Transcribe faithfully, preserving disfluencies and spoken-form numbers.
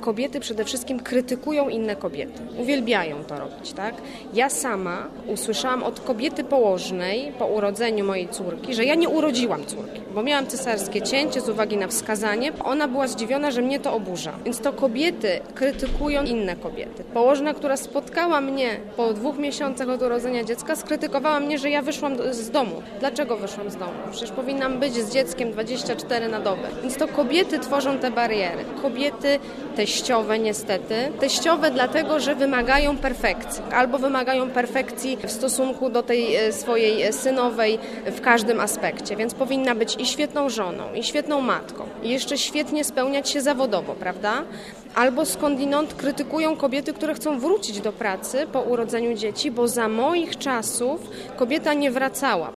kobiety przede wszystkim krytykują inne kobiety. Uwielbiają to robić, tak? Ja sama usłyszałam od kobiety położnej po urodzeniu mojej córki, że ja nie urodziłam córki, bo miałam cesarskie cięcie z uwagi na wskazanie. Ona była zdziwiona, że mnie to oburza. Więc to kobiety krytykują inne kobiety. Położna, która spotkała mnie po dwóch miesiącach od urodzenia dziecka, skrytykowała mnie, że ja wyszłam z domu. Dlaczego wyszłam z domu? Przecież powinnam być z dzieckiem dwadzieścia cztery na dobę. Więc to kobiety tworzą te bariery. Kobiety teściowe niestety. Teściowe dlatego, że wymagają perfekcji. Albo wymagają perfekcji w stosunku do tej swojej synowej w każdym aspekcie. Więc powinna być i świetną żoną, i świetną matką. I jeszcze świetnie spełniać się zawodowo, prawda? Albo skądinąd krytykują kobiety, które chcą wrócić do pracy po urodzeniu dzieci, bo za moich czasów kobieta nie wracała